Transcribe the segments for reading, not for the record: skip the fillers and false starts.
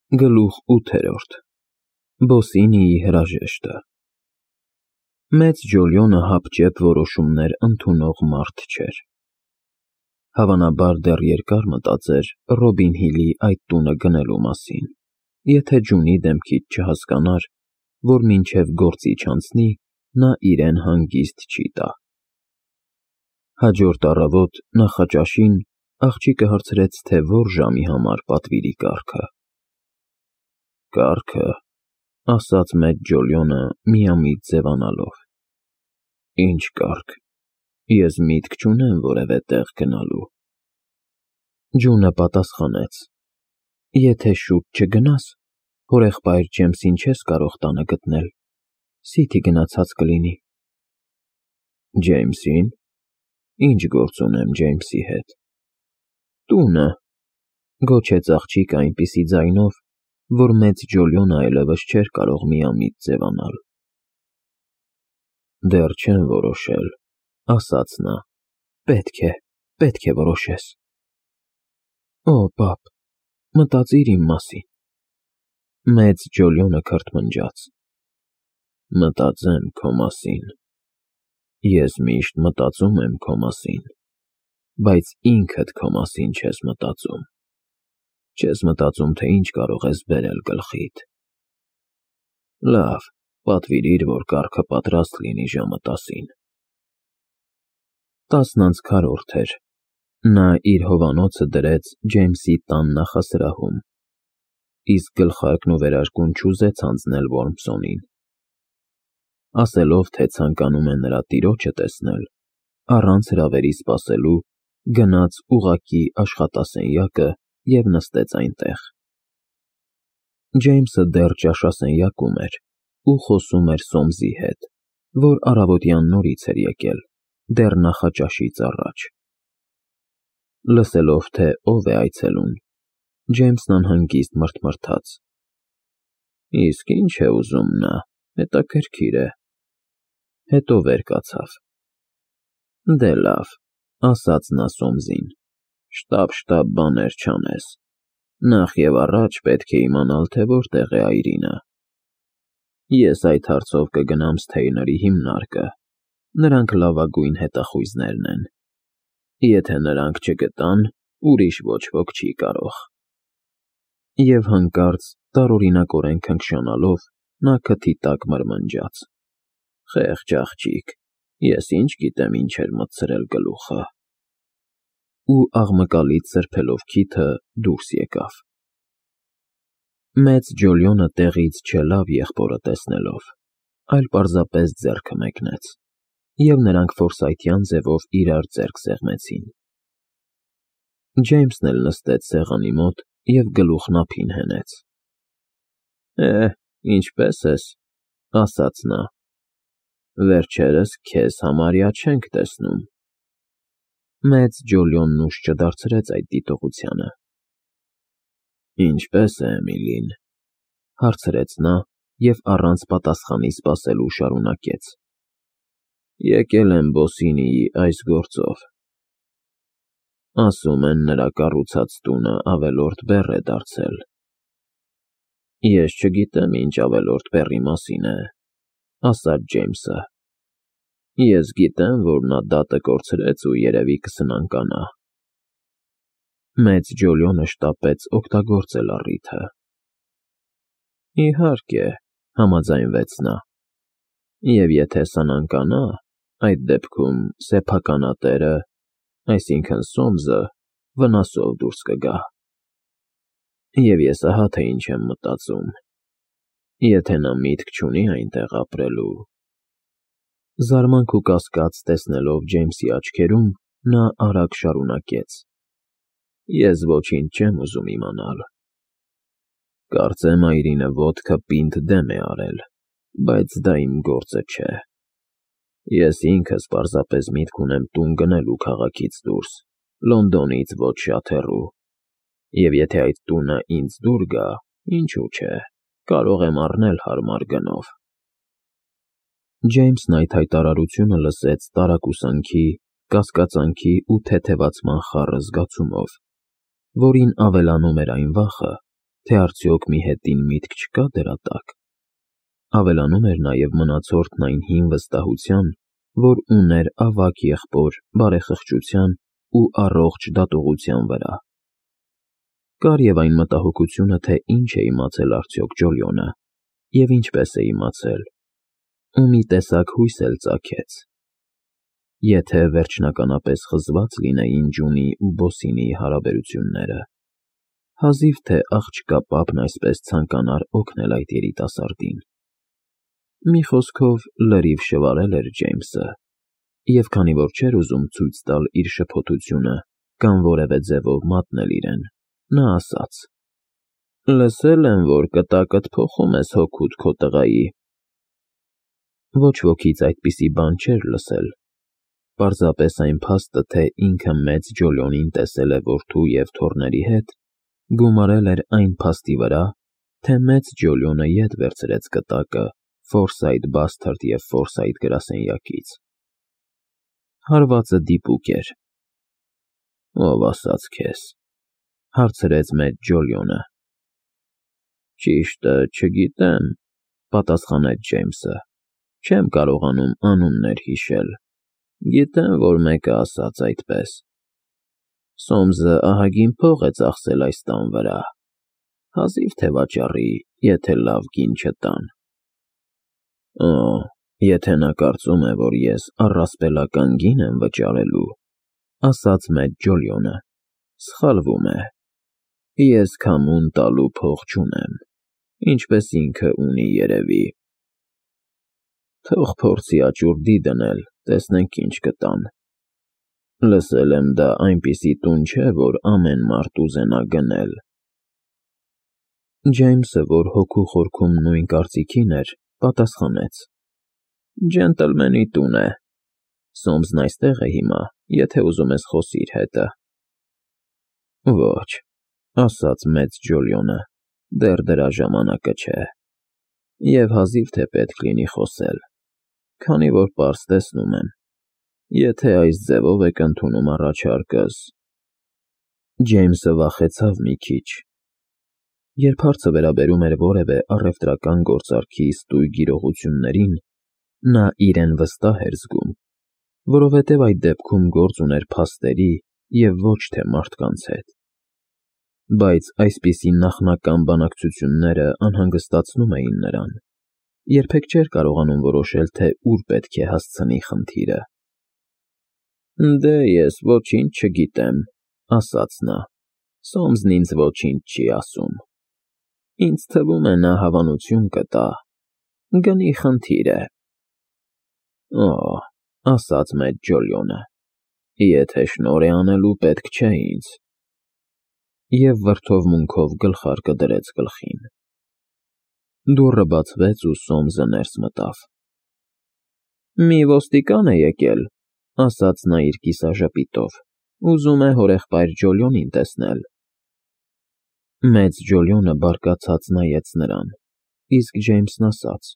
Գլուխ 8. Բոսինիի հրաժեշտը։ Մեծ Ջոլիոնը հապճեպ որոշումներ ընդունող մարդ չէր։ Հավանաբար դեռ երկար մտածեր Ռոբին Հիլի այդ տունը գնելու մասին, եթե Ջունի դեմքից չհասկանար, որ մինչև գործի չանցնի, նա իրեն հանգիստ չի տա։ Հաջորդ առավոտ նախաճաշին աղջիկը հարցրեց, թե որ ժամի համար պատվիրի կառքը։ Կառքը, ասաց մեծ Ջոլիոնը միամիտ ձևանալով։ Ինչ կառք, ես միտք չունեմ որևէ տեղ գնալու։ Ջունը պատասխանեց. Եթե շուտ չգնաս, հորեղբայր Ջեյմսին չես կարող տանը գտնել, սիթի գնացած կլինի։ Ջեյմսին։ Ինչ գործ ունեմ Ջեյմսի հետ։ Տունը, գոչեց աղջիկը այնպիսի ձայնով, որ մեծ Ջոլիոնը այլևս չէր կարող միամիտ ձևանալ։ Դեռ չեմ որոշել, ասաց նա։ Պետք է որոշես։ Օ, պապ, մտածիր իմ մասին։ Մեծ Ջոլիոնը քրթմնջաց։ Մտածեմ քո մասին։ Ես միշտ մտածում եմ քո մասին, բայց ինքդ քո մասին չես մտածում։ Չես մտածում, թե ինչ կարող ես բերել գլխիդ։ Լավ, պատվիրիր, որ կառքը պատրաստ լինի ժամը 10-ին։ 10:40 էր։ Նա իր հովանոցը դրեց Ջեյմսի տան նախասրահում, իսկ գլխարկն ու վերարկուն չուզեց հանձնել Որմսոնին։ Ասելով, թե ցանկանում է նրա տիրոջը տեսնել, առանց հրավերի սպասելու, գնաց ուղղակի աշխատասենյակը և նստեց այնտեղ։ Ջեյմսը դեռ ճաշասենյակում էր ու խոսում էր Սոմսի հետ, որ առավոտյան նորից էր եկել, դեռ նախաճաշից առաջ։ Լսելով, թե ով է այցելուն, Ջեյմսն անհանգիստ մռթմռթաց։ Իսկ ինչ է ուզում նա, հետաքրքիր է։ Հետո վեր կացավ։ Դե լավ, ասաց նա Սոմսին, շտապ բաներ չանես։ Նախ և առաջ պետք է իմանալ, թե որտեղ է այրինը։ Ես այդ հարցով կգնամ Սթեյների հիմնարկը, նրանք լավագույն հետախույզներն են։ Եթե նրանք չգտան, ուրիշ ոչ ոք չի կարող։ Եվ հանկարծ տարօրինակորեն քնքշանալով, նա քթի տակ մրմնջաց. Խեղճ աղջիկ, ես ինչ գիտեմ ինչ էր մտցրել գլուխը։ Ու աղմկալից սրբելով քիթը դուրս եկավ։ Մեծ Ջոլիոնը տեղից չելավ եղբորը տեսնելով, այլ պարզապես ձեռքը մեկնեց, և նրանք ֆորսայթյան ձևով իրար ձեռք սեղմեցին։ Ջեյմսն էլ նստեց սեղանի մոտ և գլուխն ափին հենեց։ Ինչպե՞ս ես, ասաց նա։ Վերջերս քեզ համարյա չենք տեսնում։ Մեծ Ջոլիոնն ուշ չդարձրեց այդ դիտողությանը։ Ինչպե՞ս է Էմիլին, հարցրեց նա և առանց պատասխանի սպասելու շարունակեց։ Եկել եմ Բոսինիի այս գործով։ Ասում են, նրա կառուցած տունը ավելորդ բեռ է դարձել։ Ես չգիտեմ, ինչ ավելորդ բեռի մասին է, ասաց Ջեյմսը։ Ես գիտեմ, որ նա դատը կորցրեց ու երևի կսնանկանա։ Մեծ Ջոլիոնը շտապեց օգտագործել առիթը։ Իհարկե, համաձայնվեց նա։ Եվ եթե սնանկանա, այդ դեպքում սեփականատերը, այսինքն Սոմսը, վնասով դուրս կգա։ Եվ ես ահա թե ինչ եմ մտածում։ Եթե նա միտք չունի այնտեղ ապրելու։ Զարմանք ու կասկած տեսնելով Ջեյմսի աչքերում, նա արագ շարունակեց. Ես ոչինչ չեմ ուզում իմանալ։ Կարծեմ այրինը ոտքը պինդ դեմ է արել, բայց դա իմ գործը չէ։ Ես ինքս պարզապես միտք ունեմ տուն գնելու քաղաքից դուրս, Լոնդոնից ոչ շատ հեռու։ Եվ եթե այդ տունը ինձ դուր գա, ինչու՞ չէ, կարող եմ առնել հարմար գնով։ Ջեյմսն այդ հայտարարությունը լսեց տարակուսանքի, կասկածանքի ու թեթևացման խառը զգացումով, որին ավելանում էր այն վախը, թե արդյոք մի հետին միտք չկա դրա տակ։ Ավելանում էր նաև մնացորդն այն հին վստահության, որ ուներ ավագ եղբոր բարեխղճության ու առողջ դատողության վրա։ Կար և այն մտահոգությունը, թե ինչ է իմացել արդյոք Ջոլիոնը, և ինչպես է իմացել, ու մի տեսակ հույս էլ ծագեց։ Եթե վերջնականապես խզված լինեին Ջունի ու Բոսինի հարաբերությունները, հազիվ թե աղջկա պապն այսպես ցանկանար օգնել այդ երիտասարդին։ Մի խոսքով, լրիվ շվարել էր Ջեյմսը, և քանի որ չէր ուզում ցույց տալ իր շփոթությունը կամ որևէ ձևով մատնել իրեն, նա ասաց. «Լսել եմ, որ կտակդ փոխում ես հօգուտ քո տղայի»։ Ոչ wokից այդպիսի բան չէր լսել, պարզապես այն փաստը, թե ինքը մեծ Ջոլիոնին տեսել է որդու և թոռների հետ, գումարել էր այն փաստի վրա, թե մեծ Ջոլիոնը ետ վերցրեց կտակը Ֆորսայթ Բասթարդ և Ֆորսայթ գրասենյակից։ Հարվածը դիպուկ էր։ «Ով ասաց քեզ»։ Հարցրեց մեծ Ջոլիոնը։ «Ճիշտը չգիտեմ», պատասխանեց Ջեյմսը։ «Չեմ կարողանում անուններ հիշել։ Գիտեմ, որ մեկը ասաց այդպես։ Սոմսը ահագին փող է ծախսել այս տան վրա։ Հազիվ թե վաճառի, եթե լավ գին չտան»։ «Օ, եթե նա կարծում է, որ ես առասպելական գին եմ վճարելու», ասաց մեծ Ջոլիոնը, «սխալվում է։ Ես քամուն տալու փող չունեմ, ինչպես ինքը ունի երևի։ Թող փորձի աճուրդի դնել, տեսնենք ինչ կտան։ Լսել եմ, դա այնպիսի տուն չէ, որ ամեն մարդ ուզենա գնել»։ Ջեյմսը, որ հոգու խորքում նույն կարծիքին էր, պատասխանեց. «Ջենտլմենի տուն է։ Սոմսն այստեղ է հիմա, եթե ուզում ես խոսիր հետը»։ «Ոչ», ասաց մեծ Ջոլիոնը, «դեռ դրա ժամանակը չէ։ Եվ հազիվ թե պետք լինի խոսել, քանի որ պարզ տեսնում եմ, եթե այս ձևով եք ընդունում առաջարկս»։ Ջեյմսը վախեցավ մի քիչ։ Երբ հարցը վերաբերում էր որևէ առևտրական գործարքի ստույգ իրողություններին, նա իրեն վստահ էր զգում, որովհետև այդ դեպքում գործ ուներ փաստերի և ոչ թե մարդկանց հետ։ Բայց այսպիսի նախնական բանակցությունները անհանգստացնում էին նրան, երբեք չէր կարողանում որոշել, թե ուր պետք է հասցնի խնդիրը։ «Դե ես ոչինչ չգիտեմ», ասաց նա։ «Սոմսն ինձ ոչինչ չի ասում։ Ինձ թվում է, նա հավանություն կտա։ Գնի խնդիր է»։ «Օ», ասաց մեծ Ջոլիոնը, «եթե շնորհ է անելու, պետք չէ ինձ»։ Եվ վրդովմունքով գլխարկը դրեց գլխին։ Դուռը բացվեց ու Սոմսը ներս մտավ։ «Մի ոստիկան է եկել», ասաց նա իր կիսաժպիտով, «ուզում է հորեղբայր Ջոլիոնին տեսնել»։ Մեծ Ջոլիոնը բարկացած նայեց նրան, իսկ Ջեյմսն ասաց.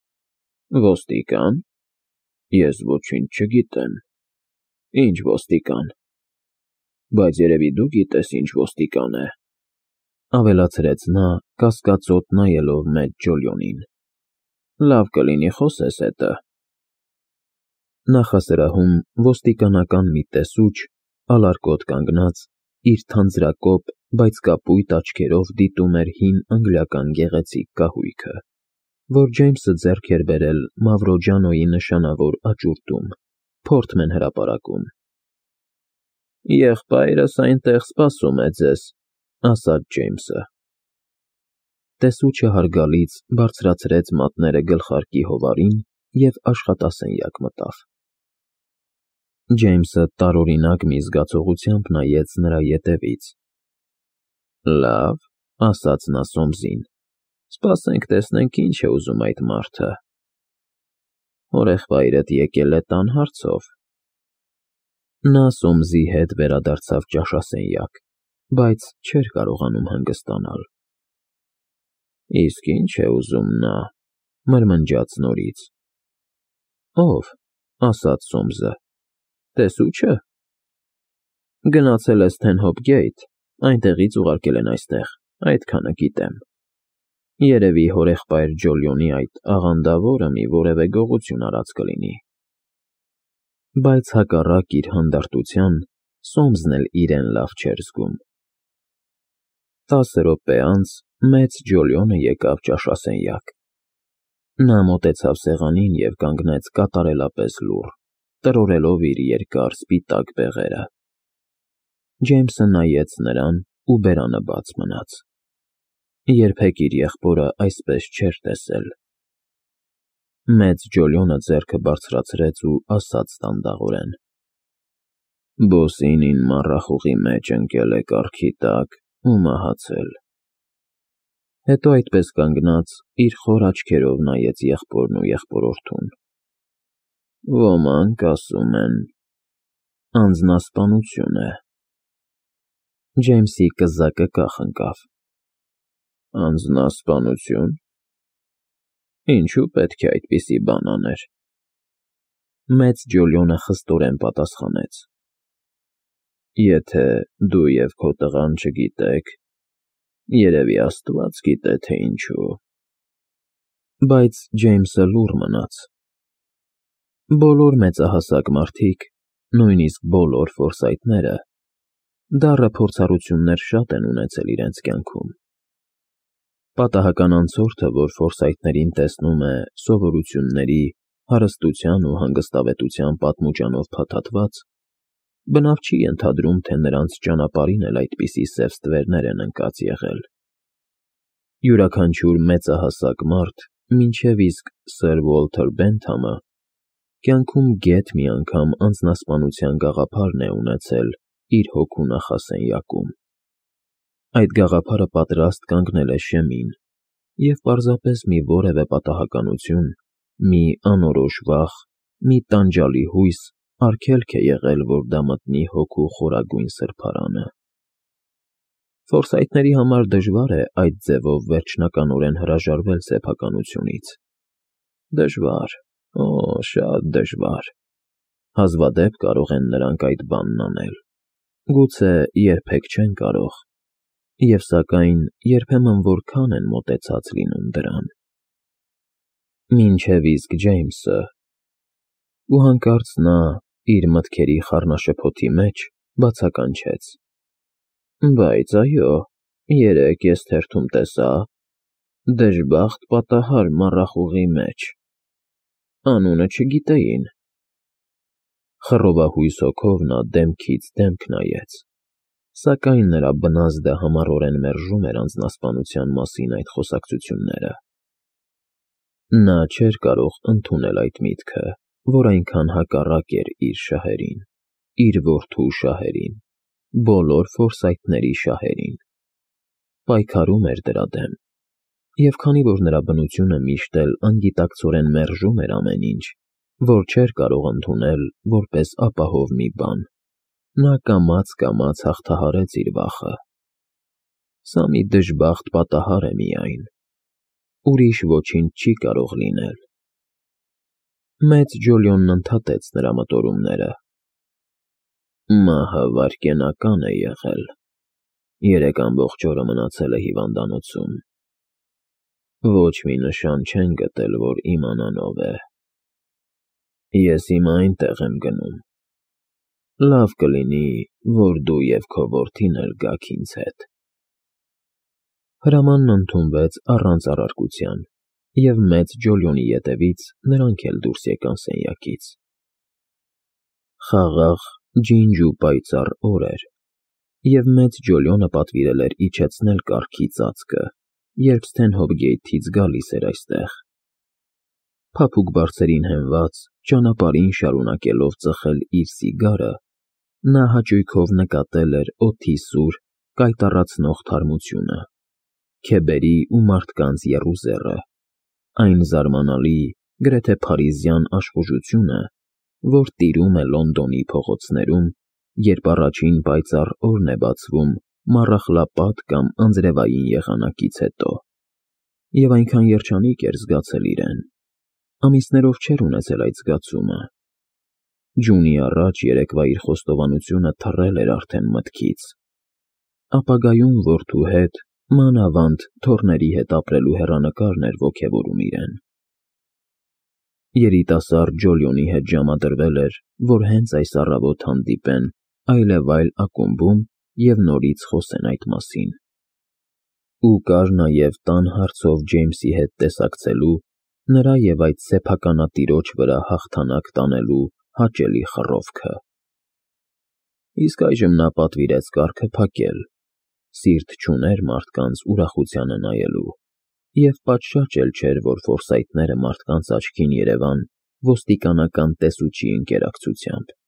«Ոստիկա՞ն։ Ես ոչինչ չգիտեմ։ Ինչ ոստիկան։ Բայց երևի դու գիտես ինչ ոստիկան է», ավելացրեց նա, կասկածոտ նայելով մեծ Ջոլիոնին։ «Լավ կլինի խոսես հետը»։ Նախասրահում ոստիկանական մի տեսուչ, ալարկոտ կանգնած, իր թանձրակոպ, բայց կապույտ աչքերով դիտում էր հին անգլիական գեղեցիկ կահույքը, որ Ջեյմսը ձեռք էր բերել Մավրոջանոյի նշանավոր աճուրդում, Փորթմեն հրապարակում։ «Եղբայրս այնտեղ սպասում է ձեզ», ասաց Ջեյմսը։ Տեսուչը հարգալից բարձրացրեց մատները գլխարկի հովարին և աշխատասենյակ մտավ։ Ջեյմսը տարօրինակ մի զգացողությամբ նայեց նրա ետևից։ «Լավ», ասաց նա Սոմսին, «սպասենք տեսնենք ինչ է ուզում այդ մարդը։ Հորեղբայրդ եկել է տան հարցով»։ Նա Սոմսի հետ վերադարձավ ճաշասենյակ, բայց չէր կարողանում հանգստանալ։ «Իսկ ինչ է ուզում նա», մրմնջաց նորից։ «Ով», ասաց Սոմսը, «տեսուչը»։ «Գնացել է Սթենհոփ Գեյթ, այնտեղից ուղարկել են այստեղ»։ այդքանը գիտեմ։ Երևի հորեղբայր Ջոլիոնի այդ աղանդավորը մի որևէ գողություն արած կլինի։ Բայց հակառակ իր հանդարտության, Սոմսն էլ իրեն լավ չէր զգում։ 10 րոպե անց մեծ Ջոլիոնը եկավ ճաշասենյակ։ Նա մոտեցավ սեղանին և կանգնեց կատարելապես լուռ, տրորելով իր երկար սպիտակ բեղերը։ Ջեյմսը նայեց նրան ու բերանը բաց մնաց։ Երբեք իր եղբորը այսպես չէր տեսել։ Մեծ Ջոլիոնը ձեռքը բարձրացրեց ու ասաց դանդաղորեն. «Բոսին մառախուղի մեջ ընկել է կառքի տակ ու մահացել»։ Հետո այդպես կանգնած իր խոր աչքերով նայեց եղբորն ու եղբորորդուն։ «Ոմանք ասում են անձնասպանություն է»։ Ջեյմսի կզակը կախ ընկավ։ Անձնասպանություն։ Ինչու պետք է այդպիսի բան աներ։ Մեծ Ջոլիոնը խստորեն պատասխանեց. Եթե դու և քո տղան չգիտեք, երևի Աստված գիտե, թե ինչու։ Բայց Ջեյմսը լուռ մնաց։ Բոլոր մեծահասակ մարդիկ, նույնիսկ բոլոր ֆորսայթները, դառը փորձառություններ շատ են ունեցել իրենց կյանքում։ Պատահական անցորդը, որ ֆորսայթներին տեսնում է սովորությունների, հարստության ու հանգստավետության պատմուճանով փաթաթված, բնավ չի ենթադրում, թե նրանց ճանապարհին էլ այդպիսի սև ստվերներ են ընկած եղել։ Յուրաքանչյուր մեծահասակ մարդ, մինչև իսկ Սըր Ուոլթեր Բենթամը, կյանքում գեթ մի անգամ անձնասպանության գաղափարն է ունեցել իր հոգու նախասենյակում։ Այդ գաղափարը պատրաստ կանգնել է շեմին, և պարզապես մի որևէ պատահականություն, մի անորոշ վախ, մի տանջալի հույս արգելք է եղել, որ դա մտնի հոգու խորագույն սրբարանը։ Ֆորսայթների համար դժվար է այդ ձևով վերջնականորեն հրաժարվել սեփականությունից։ Դժվար, օ, շատ դժվար։ Հազվադեպ կարող են նրանք այդ բանն անել։ Գուցե երբեք չեն կարող, և սակայն երբեմն որքան են մոտեցած լինում դրան։ Մինչև իսկ Ջեյմսը։ Ու հանկարծ նա, իր մտքերի խառնաշփոթի մեջ, բացականչեց. Բայց այո, երեկ ես թերթում տեսա. «Դժբախտ պատահար մառախուղի մեջ»։ Անունը չգիտեին։ Խռովահույս հոգով նա դեմքից դեմք նայեց, սակայն նրա բնազդը համառորեն մերժում էր անձնասպանության մասին այդ խոսակցությունները։ Նա չէր կարող ընդունել այդ միտքը, որ այնքան հակառակ էր իր շահերին, իր որդու շահերին, բոլոր ֆորսայթների շահերին։ Պայքարում էր դրա դեմ, և քանի որ նրա բնությունը միշտ էլ անգիտակցորեն մերժում էր ամեն ինչ, որ չէր կարող ընդունել որպես ապահով մի բան, նա կամաց հաղթահարեց իր վախը։ Սա մի դժբախտ պատահար է միայն, ուրիշ ոչինչ չի կարող լինել։ Մեծ Ջոլիոնն ընդհատեց նրա մտորումները։ Մահը վայրկենական է եղել։ Երեք ամբողջ օրը մնացել է հիվանդանոցում։ Ոչ մի նշան չեն գտել, որ իմանան ով է։ Ես հիմա այնտեղ եմ գնում։ Լավ կլինի, որ դու և քո որդին էլ գաք ինձ հետ։ Հրամանն ընդունվեց առանց առարկության, և մեծ Ջոլիոնի ետևից նրանք էլ դուրս եկան սենյակից։ Խաղաղ, ջինջ ու պայծառ օր էր, և մեծ Ջոլիոնը պատվիրել էր իջեցնել կառքի ծածկը, երբ Սթենհոփ-Գեյթից գալիս էր այստեղ։ Փափուկ բարձերին հենված, ճանապարհին շարունակելով ծխել իր սիգարը, նա հաճույքով նկատել էր օդի սուր, կայտառացնող թարմությունը, քեբերի ու մարդկանց եռուզեռը, այն զարմանալի, գրեթե փարիզյան աշխուժությունը, որ տիրում է Լոնդոնի փողոցներում, երբ առաջին պայծառ օրն է բացվում մառախլապատ կամ անձրևային եղանակից հետո, և այնքան երջանիկ էր զգացել իրեն, ամիսներով չէր ունեցել այդ զգացումը։ Ջունի առաջ երեկվա իր խոստովանությունը թռել էր արդեն մտքից։ Ապագայում որդու հետ, Մանավանդ թոռների հետ ապրելու հեռանկարն էր ոգևորում իրեն։ Երիտասարդ Ջոլիոնի հետ ժամադրվել էր, որ հենց այս առավոտ հանդիպեն այլևայլ ակումբում և նորից խոսեն այդ մասին։ Ու կար նաև տան հարցով Ջեյմսի հետ տեսակցելու, նրա և այդ սեփականատիրոջ վրա հաղթանակ տանելու հաճելի խռովքը։ Իսկ այժմ նա պատվիրեց կառքը փակել, սիրտ չուներ մարդկանց ուրախությանը նայելու, և պատշաճ էլ չէր, որ ֆորսայթները մարդկանց աչքին երևան ոստիկանական տեսուչի ընկերակցությամբ։